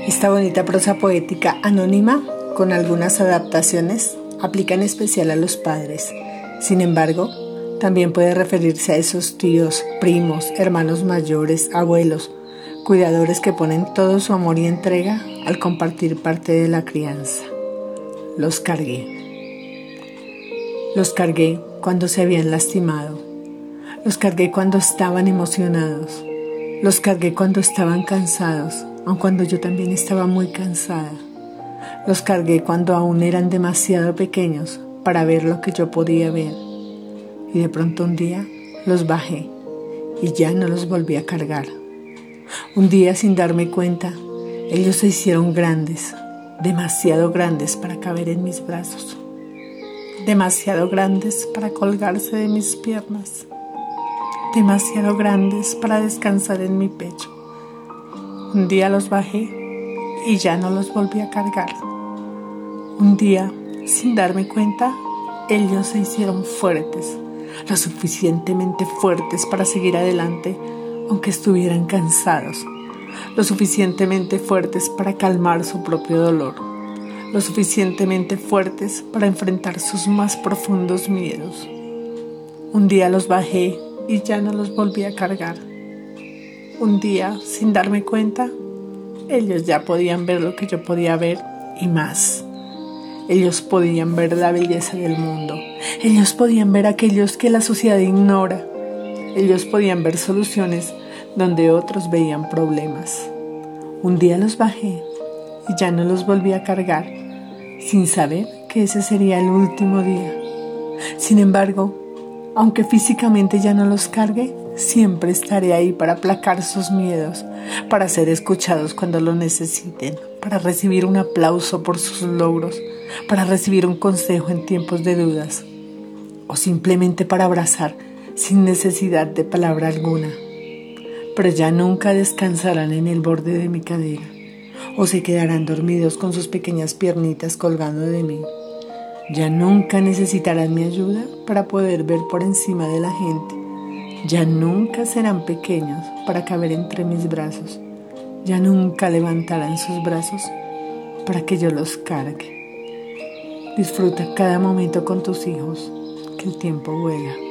Esta bonita prosa poética anónima, con algunas adaptaciones, aplica en especial a los padres. Sin embargo, también puede referirse a esos tíos, primos, hermanos mayores, abuelos, cuidadores que ponen todo su amor y entrega al compartir parte de la crianza. Los cargué. Los cargué cuando se habían lastimado. Los cargué cuando estaban emocionados. Los cargué cuando estaban cansados, aun cuando yo también estaba muy cansada. Los cargué cuando aún eran demasiado pequeños para ver lo que yo podía ver. Y de pronto un día los bajé y ya no los volví a cargar. Un día, sin darme cuenta, ellos se hicieron grandes, demasiado grandes para caber en mis brazos, demasiado grandes para colgarse de mis piernas, demasiado grandes para descansar en mi pecho. Un día los bajé y ya no los volví a cargar. Un día, sin darme cuenta, ellos se hicieron fuertes, lo suficientemente fuertes para seguir adelante, aunque estuvieran cansados, lo suficientemente fuertes para calmar su propio dolor, lo suficientemente fuertes para enfrentar sus más profundos miedos. Un día los bajé y ya no los volví a cargar. Un día, sin darme cuenta, ellos ya podían ver lo que yo podía ver y más. Ellos podían ver la belleza del mundo. Ellos podían ver aquellos que la sociedad ignora. Ellos podían ver soluciones donde otros veían problemas. Un día los bajé y ya no los volví a cargar, sin saber que ese sería el último día. Sin embargo, aunque físicamente ya no los cargue, siempre estaré ahí para aplacar sus miedos, para ser escuchados cuando lo necesiten, para recibir un aplauso por sus logros, para recibir un consejo en tiempos de dudas, o simplemente para abrazar sin necesidad de palabra alguna. Pero ya nunca descansarán en el borde de mi cadera, o se quedarán dormidos con sus pequeñas piernitas colgando de mí. Ya nunca necesitarán mi ayuda para poder ver por encima de la gente. Ya nunca serán pequeños para caber entre mis brazos. Ya nunca levantarán sus brazos para que yo los cargue. Disfruta cada momento con tus hijos, que el tiempo vuela.